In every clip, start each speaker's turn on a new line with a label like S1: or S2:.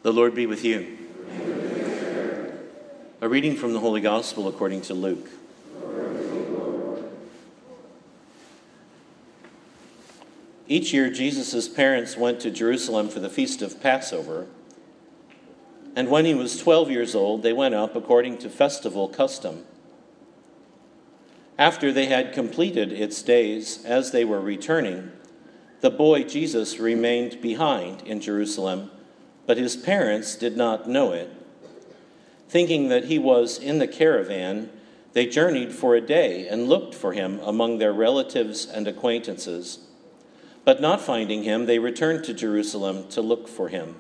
S1: The Lord be with you. A reading from the Holy Gospel according to Luke. Each year, Jesus' parents went to Jerusalem for the feast of Passover. And when he was 12 years old, they went up according to festival custom. After they had completed its days, as they were returning, the boy Jesus remained behind in Jerusalem, but his parents did not know it. Thinking that he was in the caravan, they journeyed for a day and looked for him among their relatives and acquaintances. But not finding him, they returned to Jerusalem to look for him.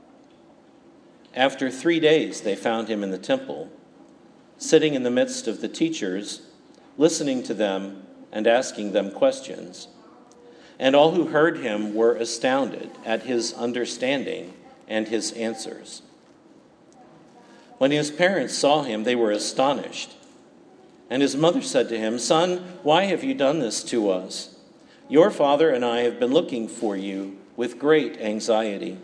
S1: After 3 days, they found him in the temple, sitting in the midst of the teachers, listening to them and asking them questions. And all who heard him were astounded at his understanding and his answers. When his parents saw him, they were astonished. And his mother said to him, "Son, why have you done this to us? Your father and I have been looking for you with great anxiety."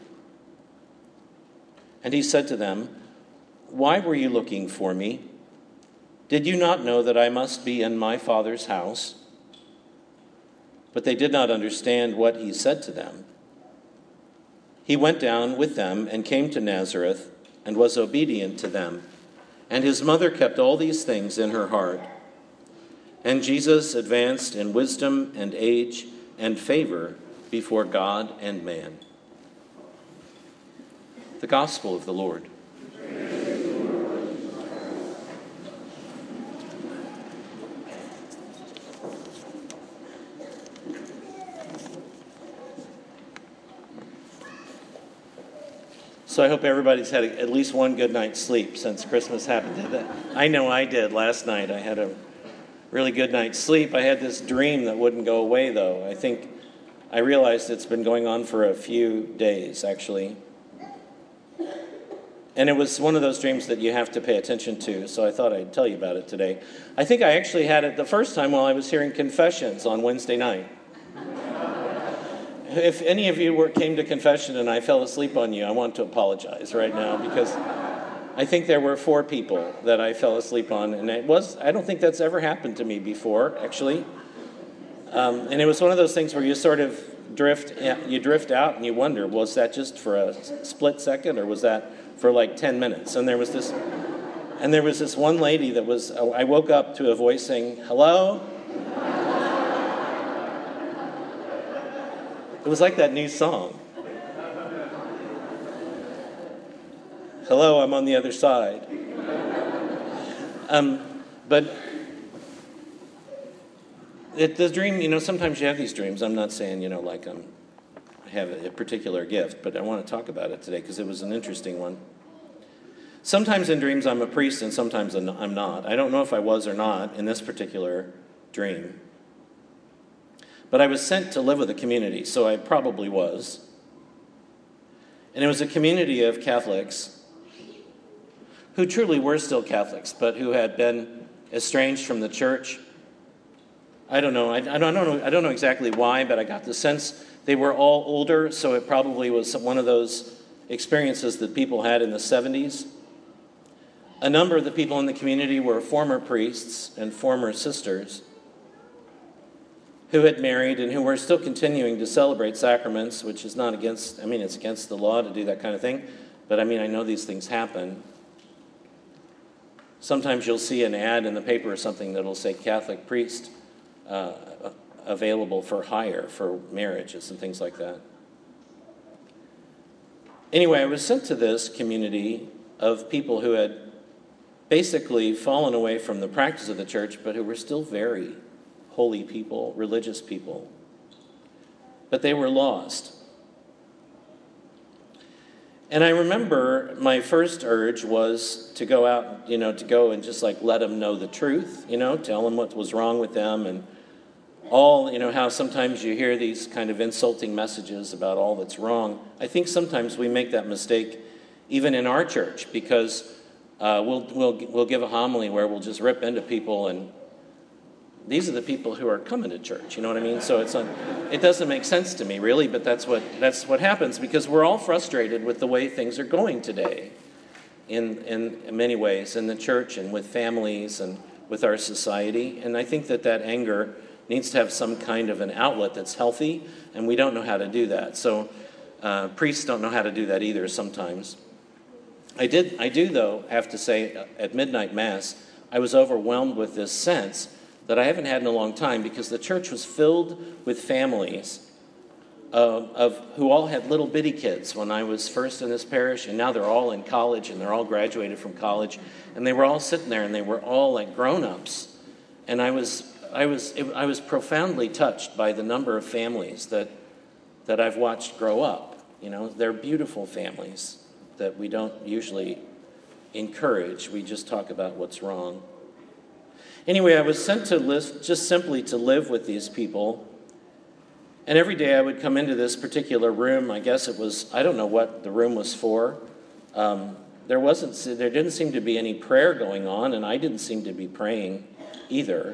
S1: And he said to them, "Why were you looking for me? Did you not know that I must be in my Father's house?" But they did not understand what he said to them. He went down with them and came to Nazareth and was obedient to them. And his mother kept all these things in her heart. And Jesus advanced in wisdom and age and favor before God and man. The Gospel of the Lord. So I hope everybody's had at least one good night's sleep since Christmas happened. I know I did last night. I had a really good night's sleep. I had this dream that wouldn't go away, though. I realized it's been going on for a few days, actually. And it was one of those dreams that you have to pay attention to, so I thought I'd tell you about it today. I think I actually had it the first time while I was hearing confessions on Wednesday night. If any of you came to confession and I fell asleep on you, I want to apologize right now, because I think there were 4 people that I fell asleep on, and I don't think that's ever happened to me before, actually. And it was one of those things where you sort of drift out and you wonder, was that just for a split second, or was that for like 10 minutes? And there was this one lady I woke up to a voice saying, "Hello?" It was like that new song. "Hello, I'm on the other side." But the dream, sometimes you have these dreams. I'm not saying, I have a particular gift, but I want to talk about it today because it was an interesting one. Sometimes in dreams I'm a priest and sometimes I'm not. I don't know if I was or not in this particular dream. But I was sent to live with a community, so I probably was. And it was a community of Catholics who truly were still Catholics, but who had been estranged from the church. I don't know. I don't know exactly why, but I got the sense they were all older, so it probably was one of those experiences that people had in the 70s. A number of the people in the community were former priests and former sisters who had married and who were still continuing to celebrate sacraments, which is not against, it's against the law to do that kind of thing, but I know these things happen. Sometimes you'll see an ad in the paper or something that'll say Catholic priest available for hire for marriages and things like that. Anyway, I was sent to this community of people who had basically fallen away from the practice of the church, but who were still very holy people, religious people. But they were lost. And I remember my first urge was to go out, to go and just let them know the truth, tell them what was wrong with them, and all, how sometimes you hear these kind of insulting messages about all that's wrong. I think sometimes we make that mistake even in our church, because we'll give a homily where we'll just rip into people and these are the people who are coming to church. You know what I mean? So it doesn't make sense to me, really, but that's what happens, because we're all frustrated with the way things are going today in many ways, in the church and with families and with our society. And I think that anger needs to have some kind of an outlet that's healthy, and we don't know how to do that. So priests don't know how to do that either sometimes. I do, though, have to say, at midnight mass, I was overwhelmed with this sense that I haven't had in a long time, because the church was filled with families of who all had little bitty kids when I was first in this parish, and now they're all in college, and they're all graduated from college, and they were all sitting there, and they were all like grown-ups. And I was profoundly touched by the number of families that I've watched grow up. You know, they're beautiful families that we don't usually encourage. We just talk about what's wrong. Anyway, I was sent to live, just simply to live with these people. And every day I would come into this particular room. I guess it was, I don't know what the room was for. There didn't seem to be any prayer going on, and I didn't seem to be praying either.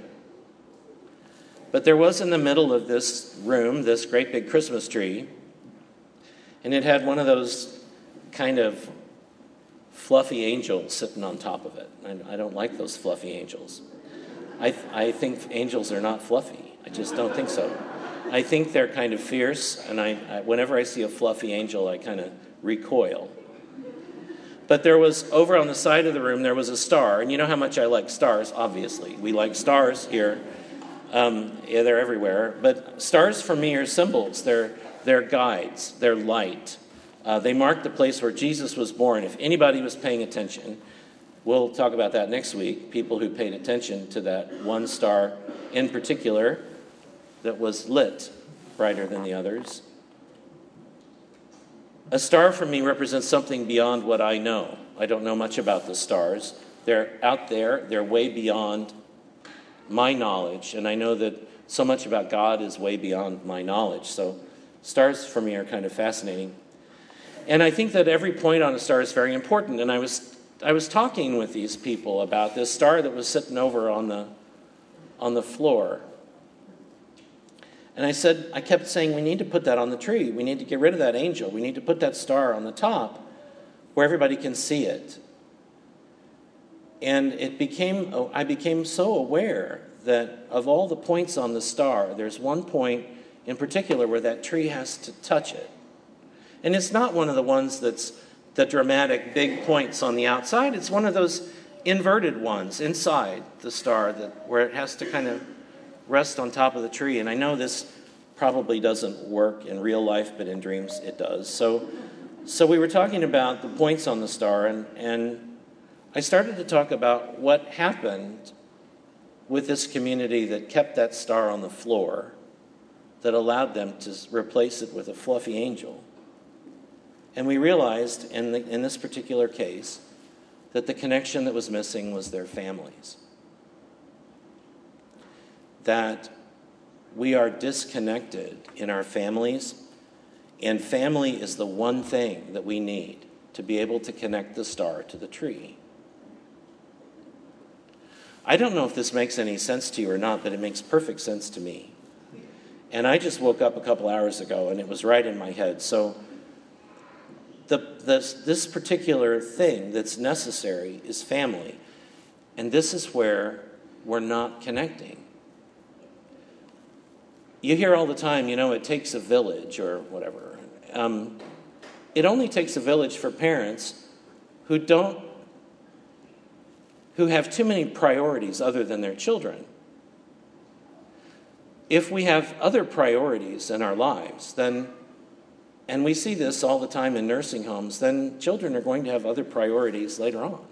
S1: But there was in the middle of this room this great big Christmas tree, and it had one of those kind of fluffy angels sitting on top of it. I don't like those fluffy angels. I think angels are not fluffy. I just don't think so. I think they're kind of fierce, and whenever I see a fluffy angel, I kind of recoil. But there was, over on the side of the room, there was a star, and you know how much I like stars, obviously. We like stars here. Yeah, they're everywhere. But stars for me are symbols. They're guides. They're light. They mark the place where Jesus was born. If anybody was paying attention, we'll talk about that next week, people who paid attention to that one star in particular that was lit brighter than the others. A star for me represents something beyond what I know. I don't know much about the stars. They're out there. They're way beyond my knowledge. And I know that so much about God is way beyond my knowledge. So stars for me are kind of fascinating. And I think that every point on a star is very important. And I was talking with these people about this star that was sitting over on the floor. And I kept saying, we need to put that on the tree. We need to get rid of that angel. We need to put that star on the top where everybody can see it. And I became so aware that of all the points on the star, there's one point in particular where that tree has to touch it. And it's not one of the ones that's the dramatic big points on the outside. It's one of those inverted ones inside the star where it has to kind of rest on top of the tree. And I know this probably doesn't work in real life, but in dreams it does. So we were talking about the points on the star, and I started to talk about what happened with this community that kept that star on the floor, that allowed them to replace it with a fluffy angel. And we realized in this particular case that the connection that was missing was their families. That we are disconnected in our families, and family is the one thing that we need to be able to connect the star to the tree. I don't know if this makes any sense to you or not, but it makes perfect sense to me. And I just woke up a couple hours ago, and it was right in my head. So this particular thing that's necessary is family. And this is where we're not connecting. You hear all the time, it takes a village or whatever. It only takes a village for parents who have too many priorities other than their children. If we have other priorities in our lives, then, and we see this all the time in nursing homes, then children are going to have other priorities later on.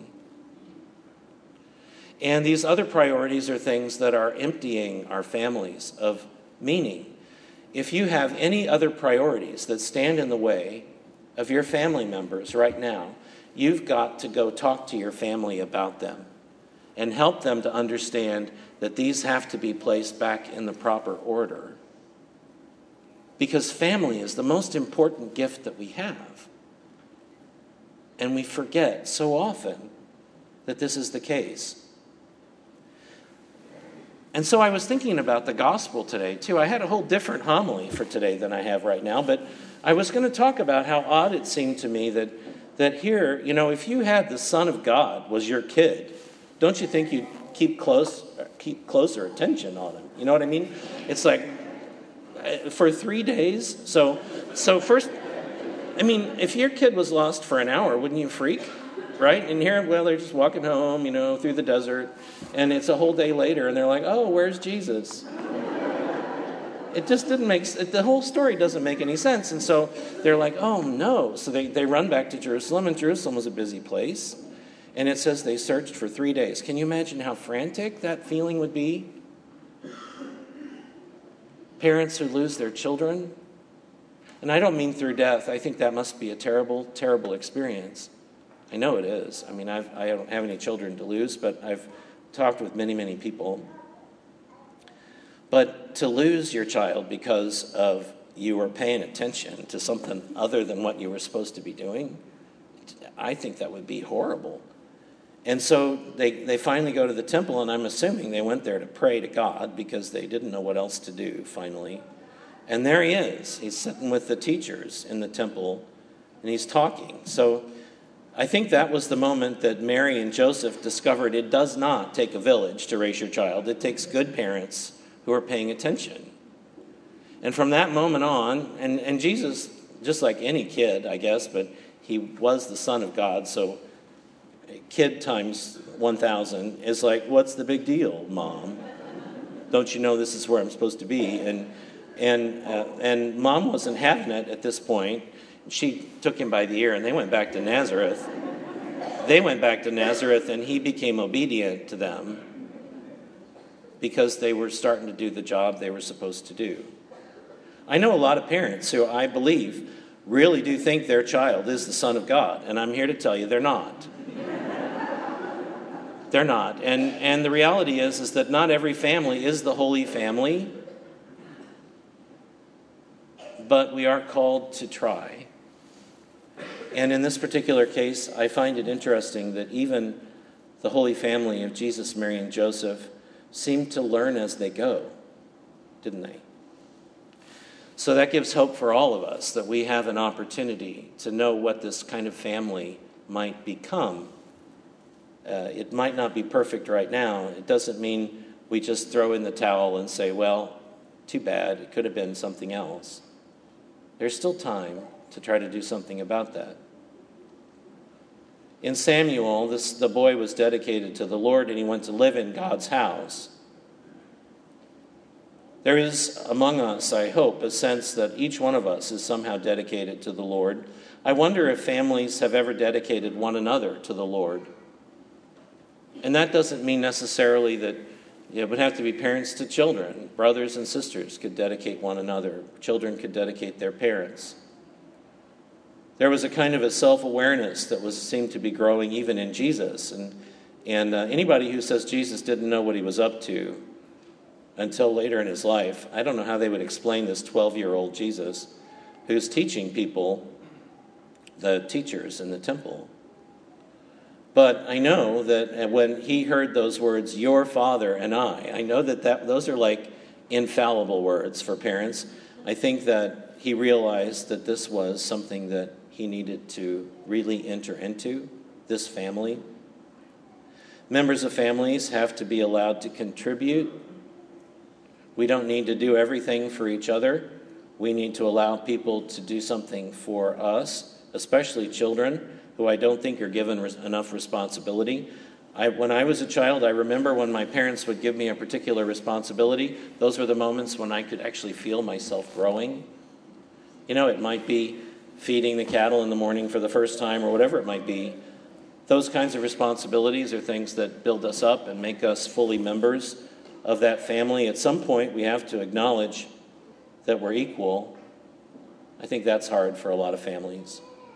S1: And these other priorities are things that are emptying our families of meaning. If you have any other priorities that stand in the way of your family members right now, you've got to go talk to your family about them and help them to understand that these have to be placed back in the proper order. Because family is the most important gift that we have. And we forget so often that this is the case. And so I was thinking about the gospel today, too. I had a whole different homily for today than I have right now, but I was going to talk about how odd it seemed to me that here, if you had the Son of God was your kid, don't you think you'd keep closer attention on him? You know what I mean? It's like, for 3 days? So first, if your kid was lost for an hour, wouldn't you freak? Right? And here, they're just walking home, through the desert, and it's a whole day later, and they're like, oh, where's Jesus? It just didn't the whole story doesn't make any sense. And so they're like, oh, no. So they run back to Jerusalem, and Jerusalem was a busy place. And it says they searched for 3 days. Can you imagine how frantic that feeling would be? Parents who lose their children. And I don't mean through death. I think that must be a terrible, terrible experience. I know it is. I don't have any children to lose, but I've talked with many, many people. But to lose your child because of you were paying attention to something other than what you were supposed to be doing, I think that would be horrible. And so they finally go to the temple, and I'm assuming they went there to pray to God because they didn't know what else to do, finally. And there he is. He's sitting with the teachers in the temple, and he's talking. So I think that was the moment that Mary and Joseph discovered it does not take a village to raise your child. It takes good parents who are paying attention. And from that moment on, and Jesus, just like any kid, I guess, but he was the Son of God, so kid times 1,000 is like, what's the big deal, Mom? Don't you know this is where I'm supposed to be? And Mom wasn't having it at this point. She took him by the ear, and they went back to Nazareth. And he became obedient to them because they were starting to do the job they were supposed to do. I know a lot of parents who, I believe, really do think their child is the Son of God, and I'm here to tell you they're not. They're not. And the reality is that not every family is the Holy Family, but we are called to try. And in this particular case, I find it interesting that even the Holy Family of Jesus, Mary, and Joseph seemed to learn as they go, didn't they? So that gives hope for all of us that we have an opportunity to know what this kind of family might become. It might not be perfect right now. It doesn't mean we just throw in the towel and say, well, too bad, it could have been something else. There's still time to try to do something about that. In Samuel, the boy was dedicated to the Lord, and he went to live in God's house. There is among us, I hope, a sense that each one of us is somehow dedicated to the Lord. I wonder if families have ever dedicated one another to the Lord. And that doesn't mean necessarily that it would have to be parents to children. Brothers and sisters could dedicate one another. Children could dedicate their parents. There was a kind of a self-awareness that seemed to be growing even in Jesus. And anybody who says Jesus didn't know what he was up to until later in his life, I don't know how they would explain this 12-year-old Jesus who's teaching people, the teachers in the temple. But I know that when he heard those words, your Father and I know that those are like infallible words for parents. I think that he realized that this was something that he needed to really enter into, this family. Members of families have to be allowed to contribute. We don't need to do everything for each other. We need to allow people to do something for us, especially children, who I don't think are given enough responsibility. When I was a child, I remember when my parents would give me a particular responsibility. Those were the moments when I could actually feel myself growing. It might be feeding the cattle in the morning for the first time or whatever it might be. Those kinds of responsibilities are things that build us up and make us fully members of that family. At some point, we have to acknowledge that we're equal. I think that's hard for a lot of families.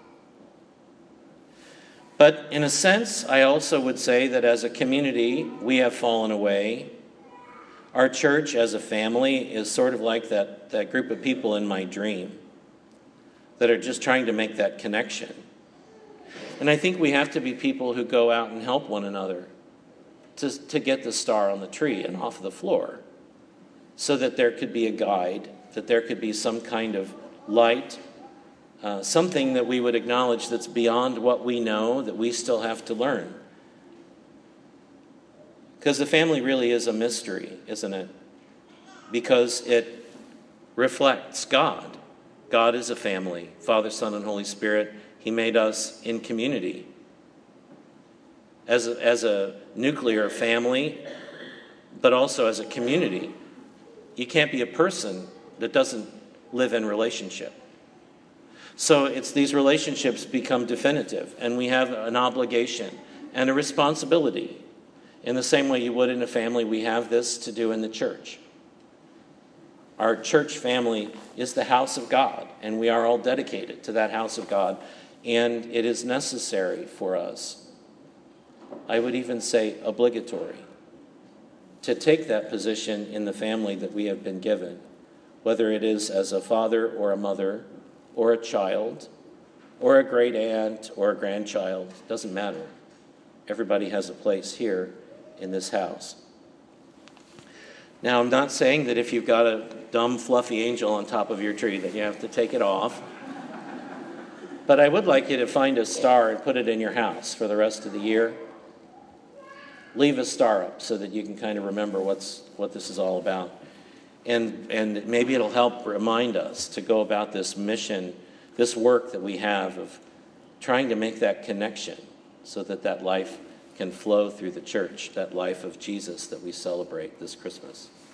S1: But in a sense, I also would say that as a community, we have fallen away. Our church as a family is sort of like that group of people in my dream that are just trying to make that connection. And I think we have to be people who go out and help one another. to get the star on the tree and off the floor, so that there could be a guide, that there could be some kind of light, something that we would acknowledge that's beyond what we know, that we still have to learn. Because the family really is a mystery, isn't it? Because it reflects God. God is a family. Father, Son, and Holy Spirit. He made us in community. As a nuclear family, but also as a community. You can't be a person that doesn't live in relationship. So it's these relationships become definitive, and we have an obligation and a responsibility. In the same way you would in a family, we have this to do in the church. Our church family is the house of God, and we are all dedicated to that house of God, and it is necessary for us, I would even say obligatory, to take that position in the family that we have been given, whether it is as a father or a mother or a child or a great aunt or a grandchild. Doesn't matter. Everybody has a place here in this house. Now, I'm not saying that if you've got a dumb, fluffy angel on top of your tree that you have to take it off. But I would like you to find a star and put it in your house for the rest of the year. Leave a star up so that you can kind of remember what this is all about. And maybe it'll help remind us to go about this mission, this work that we have of trying to make that connection so that that life can flow through the church, that life of Jesus that we celebrate this Christmas.